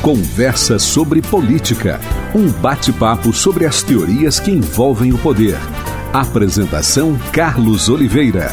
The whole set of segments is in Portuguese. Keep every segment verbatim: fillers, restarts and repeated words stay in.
Conversa sobre Política, um bate-papo sobre as teorias que envolvem o poder. Apresentação Carlos Oliveira.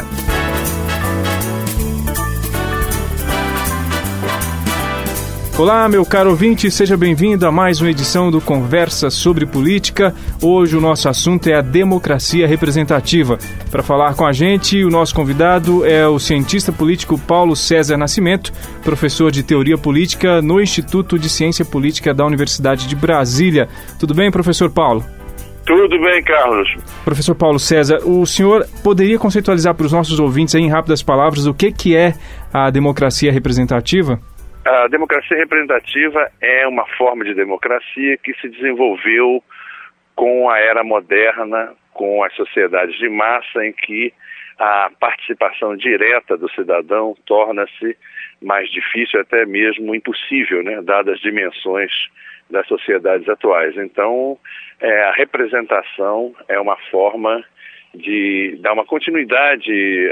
Olá, meu caro ouvinte, seja bem-vindo a mais uma edição do Conversa sobre Política. Hoje o nosso assunto é a democracia representativa. Para falar com a gente, o nosso convidado é o cientista político Paulo César Nascimento, professor de Teoria Política no Instituto de Ciência Política da Universidade de Brasília. Tudo bem, professor Paulo? Tudo bem, Carlos. Professor Paulo César, o senhor poderia conceitualizar para os nossos ouvintes aí, em rápidas palavras, o que, que é a democracia representativa? A democracia representativa é uma forma de democracia que se desenvolveu com a era moderna, com as sociedades de massa, em que a participação direta do cidadão torna-se mais difícil, até mesmo impossível, né, dadas as dimensões das sociedades atuais. Então, é, a representação é uma forma de dar uma continuidade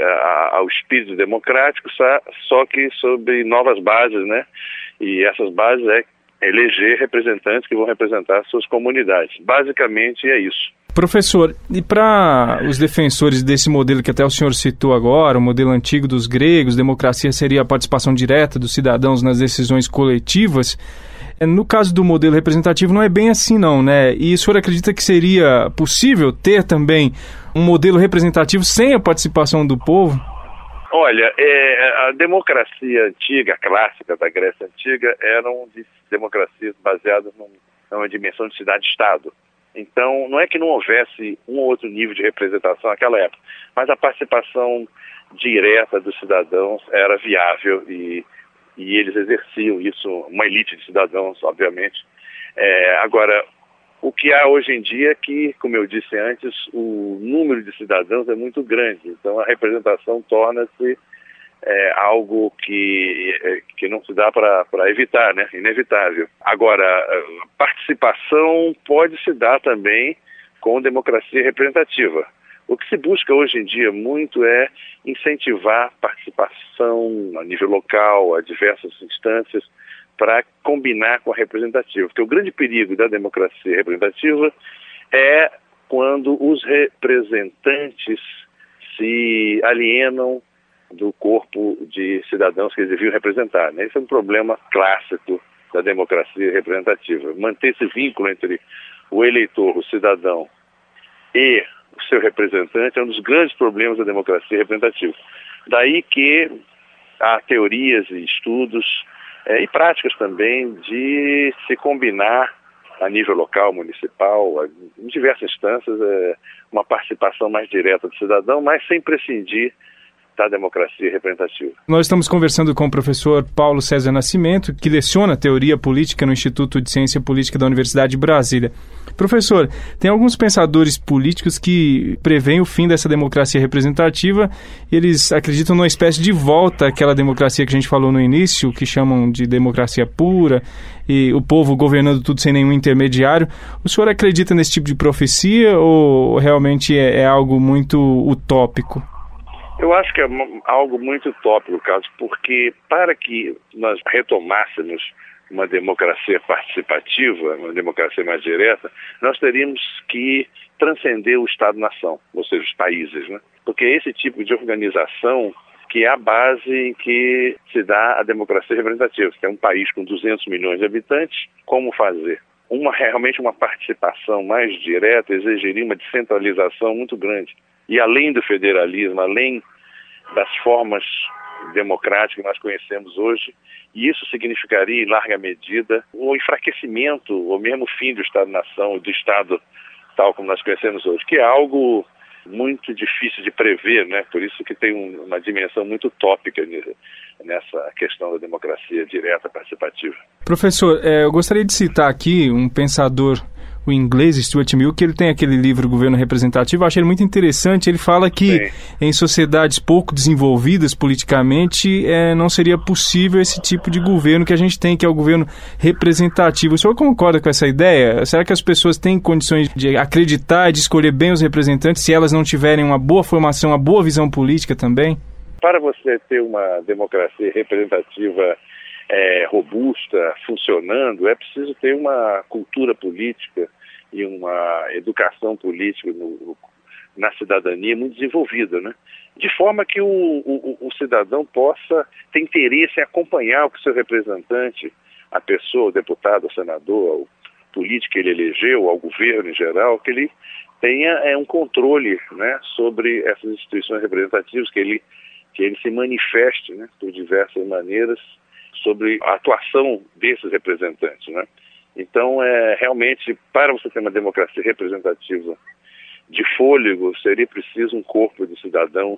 a, ao espírito democrático, só, só que sobre novas bases, né? E essas bases é eleger representantes que vão representar suas comunidades. Basicamente é isso. Professor, e para os defensores desse modelo que até o senhor citou agora, o modelo antigo dos gregos, democracia seria a participação direta dos cidadãos nas decisões coletivas, no caso do modelo representativo não é bem assim não, né? E o senhor acredita que seria possível ter também um modelo representativo sem a participação do povo? Olha, é, a democracia antiga, clássica da Grécia Antiga, eram de democracias baseadas num, numa dimensão de cidade-estado. Então, não é que não houvesse um ou outro nível de representação naquela época, mas a participação direta dos cidadãos era viável e, e eles exerciam isso, uma elite de cidadãos, obviamente. É, agora, o que há hoje em dia é que, como eu disse antes, o número de cidadãos é muito grande. Então, a representação torna-se é, algo que, que não se dá para evitar, né? Inevitável. Agora, a participação pode se dar também com democracia representativa. O que se busca hoje em dia muito é incentivar participação a nível local, a diversas instâncias, para combinar com a representativa. Porque o grande perigo da democracia representativa é quando os representantes se alienam do corpo de cidadãos que eles deviam representar, né? Esse é um problema clássico da democracia representativa. Manter esse vínculo entre o eleitor, o cidadão e o seu representante é um dos grandes problemas da democracia representativa. Daí que há teorias e estudos É, e práticas também de se combinar a nível local, municipal, em diversas instâncias, é, uma participação mais direta do cidadão, mas sem prescindir da democracia representativa. Nós estamos conversando com o professor Paulo César Nascimento, que leciona Teoria Política no Instituto de Ciência Política da Universidade de Brasília. Professor, tem alguns pensadores políticos que preveem o fim dessa democracia representativa. Eles acreditam numa espécie de volta àquela democracia que a gente falou no início, que chamam de democracia pura, e o povo governando tudo sem nenhum intermediário. O senhor acredita nesse tipo de profecia ou realmente é, é algo muito utópico? Eu acho que é algo muito utópico, Carlos, porque para que nós retomássemos uma democracia participativa, uma democracia mais direta, nós teríamos que transcender o Estado-nação, ou seja, os países, né? Porque é esse tipo de organização que é a base em que se dá a democracia representativa. Se tem um país com duzentos milhões de habitantes, como fazer? Uma, realmente uma participação mais direta exigiria uma descentralização muito grande. E além do federalismo, além das formas democráticas que nós conhecemos hoje, e isso significaria, em larga medida, o enfraquecimento, ou mesmo o fim do Estado-nação, do Estado tal como nós conhecemos hoje, que é algo muito difícil de prever, né? Por isso que tem um, uma dimensão muito utópica nessa questão da democracia direta participativa. Professor, é, eu gostaria de citar aqui um pensador, o inglês Stuart Mill, que ele tem aquele livro Governo Representativo. Eu achei ele muito interessante. Ele fala que Sim. em sociedades pouco desenvolvidas politicamente é, não seria possível esse tipo de governo que a gente tem, que é o governo representativo. O senhor concorda com essa ideia? Será que as pessoas têm condições de acreditar e de escolher bem os representantes se elas não tiverem uma boa formação, uma boa visão política também? Para você ter uma democracia representativa é, robusta, funcionando, é preciso ter uma cultura política e uma educação política no, na cidadania muito desenvolvida, né? De forma que o, o, o cidadão possa ter interesse em acompanhar o que seu representante, a pessoa, o deputado, o senador, o político que ele elegeu, ao governo em geral, que ele tenha é, um controle, né, sobre essas instituições representativas, que ele, que ele se manifeste, né, por diversas maneiras sobre a atuação desses representantes, né? Então, é, realmente, para você ter uma democracia representativa de fôlego, seria preciso um corpo de cidadãos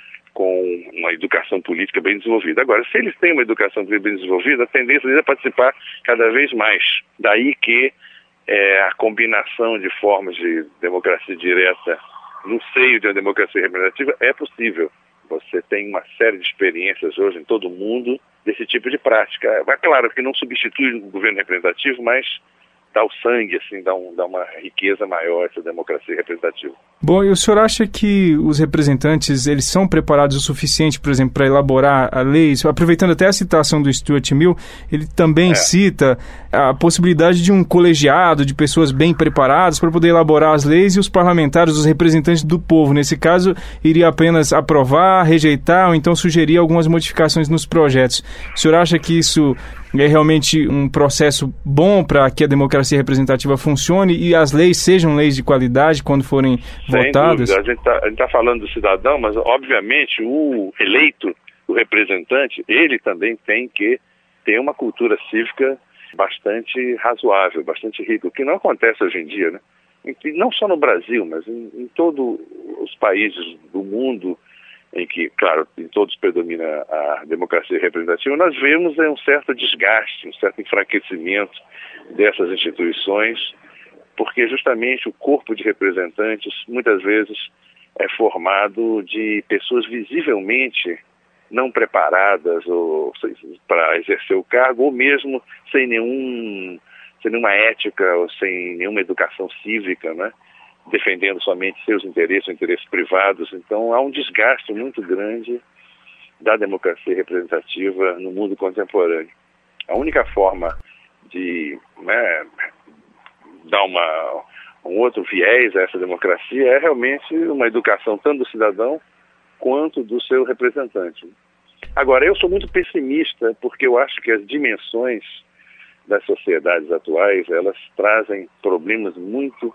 com uma educação política bem desenvolvida. Agora, se eles têm uma educação bem desenvolvida, a tendência deles é participar cada vez mais. Daí que é, a combinação de formas de democracia direta no seio de uma democracia representativa é possível. Você tem uma série de experiências hoje em todo o mundo desse tipo de prática. É claro que não substitui o governo representativo, mas dá o sangue, assim, dá, um, dá uma riqueza maior essa democracia representativa. Bom, e o senhor acha que os representantes, eles são preparados o suficiente, por exemplo, para elaborar a lei? Aproveitando até a citação do Stuart Mill, ele também é. cita a possibilidade de um colegiado de pessoas bem preparadas para poder elaborar as leis e os parlamentares, os representantes do povo, nesse caso, iria apenas aprovar, rejeitar ou então sugerir algumas modificações nos projetos. O senhor acha que isso é realmente um processo bom para que a democracia representativa funcione e as leis sejam leis de qualidade quando forem Sem votadas? Dúvida. A gente está tá falando do cidadão, mas obviamente o eleito, o representante, ele também tem que ter uma cultura cívica bastante razoável, bastante rica, o que não acontece hoje em dia, né? E não só no Brasil, mas em, em todos os países do mundo, em que, claro, em todos predomina a democracia representativa, nós vemos é, um certo desgaste, um certo enfraquecimento dessas instituições, porque justamente o corpo de representantes muitas vezes é formado de pessoas visivelmente não preparadas ou para exercer o cargo, ou mesmo sem nenhum, sem nenhuma ética ou sem nenhuma educação cívica, né? Defendendo somente seus interesses, interesses privados. Então há um desgaste muito grande da democracia representativa no mundo contemporâneo. A única forma de, né, dar uma, um outro viés a essa democracia é realmente uma educação tanto do cidadão quanto do seu representante. Agora, eu sou muito pessimista porque eu acho que as dimensões das sociedades atuais, elas trazem problemas muito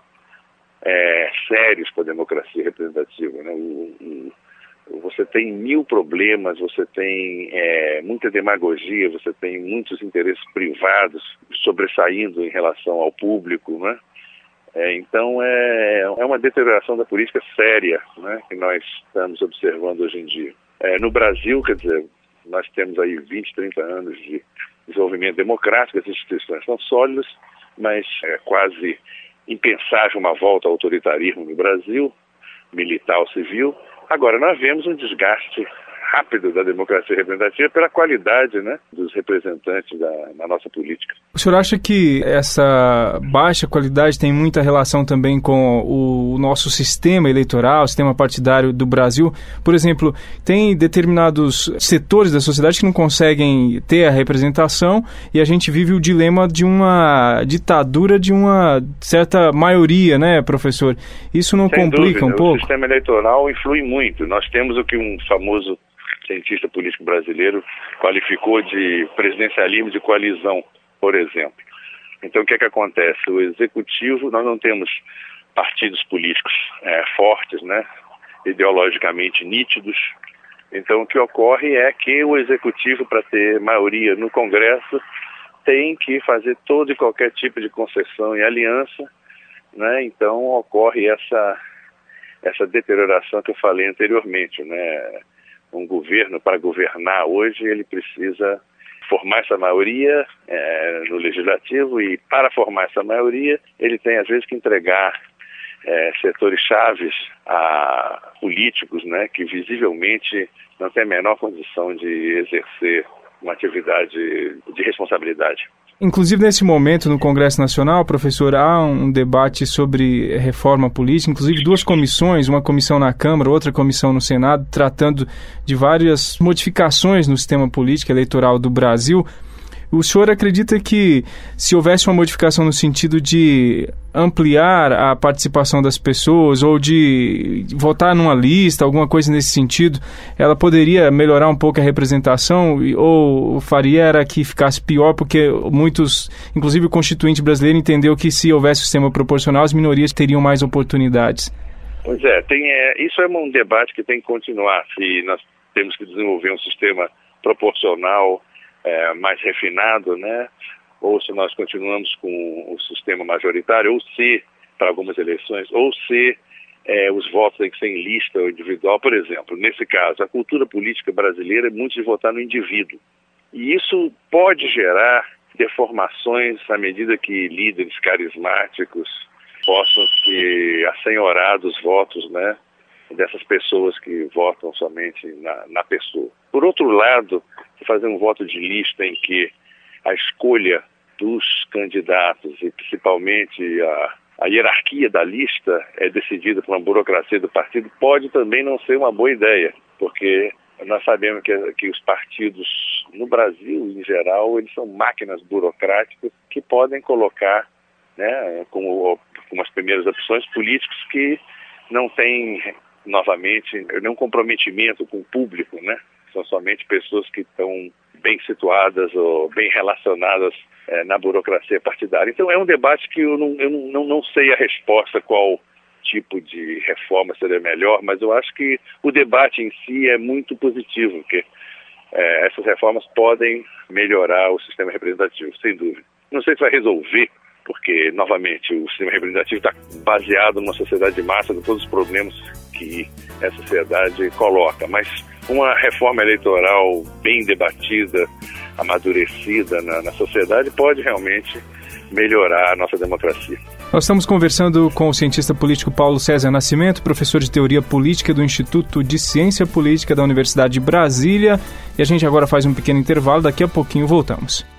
É, sérios para a democracia representativa, né? O, o, você tem mil problemas, você tem é, muita demagogia, você tem muitos interesses privados sobressaindo em relação ao público, né? É, então é, é uma deterioração da política séria, né, que nós estamos observando hoje em dia. É, no Brasil, quer dizer, nós temos aí vinte, trinta anos de desenvolvimento democrático, as instituições são sólidas, mas é quase impensável uma volta ao autoritarismo no Brasil, militar ou civil. Agora, nós vemos um desgaste rápido da democracia representativa pela qualidade, né, dos representantes da, na nossa política. O senhor acha que essa baixa qualidade tem muita relação também com o nosso sistema eleitoral, o sistema partidário do Brasil? Por exemplo, tem determinados setores da sociedade que não conseguem ter a representação e a gente vive o dilema de uma ditadura de uma certa maioria, né, professor? Isso não Sem complica dúvida, um pouco? O sistema eleitoral influi muito. Nós temos o que um famoso cientista político brasileiro qualificou de presidencialismo de coalizão, por exemplo. Então, o que é que acontece? O executivo, nós não temos partidos políticos é, fortes, né, ideologicamente nítidos. Então, o que ocorre é que o executivo, para ter maioria no Congresso, tem que fazer todo e qualquer tipo de concessão e aliança, né? Então, ocorre essa, essa deterioração que eu falei anteriormente, né? Um governo, para governar hoje, ele precisa formar essa maioria é, no legislativo e, para formar essa maioria, ele tem, às vezes, que entregar é, setores chaves a políticos, né, que visivelmente não têm a menor condição de exercer uma atividade de responsabilidade. Inclusive, nesse momento, no Congresso Nacional, professor, há um debate sobre reforma política, inclusive duas comissões, uma comissão na Câmara, outra comissão no Senado, tratando de várias modificações no sistema político eleitoral do Brasil. O senhor acredita que se houvesse uma modificação no sentido de ampliar a participação das pessoas ou de votar numa lista, alguma coisa nesse sentido, ela poderia melhorar um pouco a representação ou faria era que ficasse pior, porque muitos, inclusive o constituinte brasileiro, entendeu que se houvesse sistema proporcional, as minorias teriam mais oportunidades? Pois é, tem, é, isso é um debate que tem que continuar. Se nós temos que desenvolver um sistema proporcional é, mais refinado, né? Ou se nós continuamos com o sistema majoritário, ou se, para algumas eleições, ou se é, os votos têm que ser em lista ou individual. Por exemplo, nesse caso, a cultura política brasileira é muito de votar no indivíduo. E isso pode gerar deformações à medida que líderes carismáticos possam se assenhorar dos votos, né, dessas pessoas que votam somente na, na pessoa. Por outro lado, fazer um voto de lista em que a escolha dos candidatos e principalmente a, a hierarquia da lista é decidida por uma burocracia do partido pode também não ser uma boa ideia, porque nós sabemos que, que os partidos no Brasil, em geral, eles são máquinas burocráticas que podem colocar, né, como, como as primeiras opções, políticos que não têm, novamente, nenhum comprometimento com o público, né? São somente pessoas que estão bem situadas ou bem relacionadas é, na burocracia partidária. Então é um debate que eu, não, eu não, não sei a resposta qual tipo de reforma seria melhor, mas eu acho que o debate em si é muito positivo, porque é, essas reformas podem melhorar o sistema representativo, sem dúvida. Não sei se vai resolver, porque, novamente, o sistema representativo está baseado numa sociedade de massa, com todos os problemas que essa sociedade coloca, mas uma reforma eleitoral bem debatida, amadurecida na, na sociedade pode realmente melhorar a nossa democracia. Nós estamos conversando com o cientista político Paulo César Nascimento, professor de Teoria Política do Instituto de Ciência Política da Universidade de Brasília, e a gente agora faz um pequeno intervalo, daqui a pouquinho voltamos.